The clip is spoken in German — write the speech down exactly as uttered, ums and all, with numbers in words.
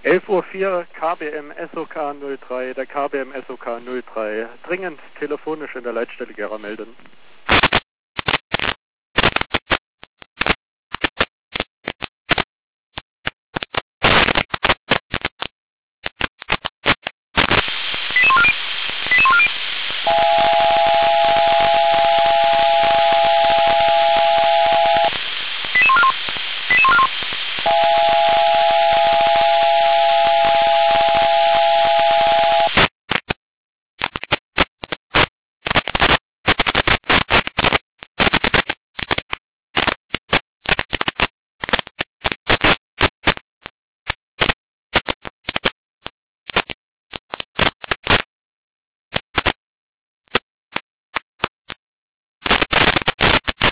elf Uhr vier, K B M S O K null drei, der K B M S O K null drei. Dringend telefonisch in der Leitstelle Gera melden.